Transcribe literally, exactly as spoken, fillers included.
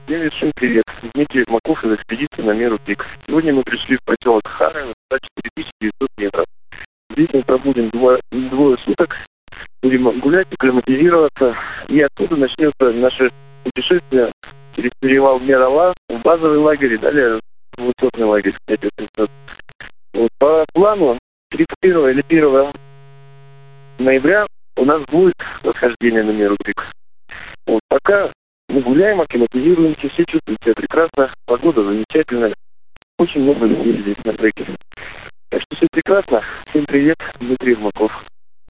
Всем вершин привет. Дмитрий Маков из экспедиции на Меру Пик. Сегодня мы пришли в поселок Хары, высота четыре тысячи девятьсот метров. Здесь мы пробудем два, двое суток, будем гулять, акклиматизироваться, и оттуда начнется наше путешествие через перевал Мерала в базовый лагерь и далее в высотный лагерь. Вот, по плану тридцать первого или первого ноября у нас будет восхождение на Меру Пик. Вот, пока мы гуляем, акклиматизируемся, все чувствуют себя прекрасно, погода замечательная, очень много людей здесь на треке. Так что все прекрасно. Всем привет, Дмитрий Маков.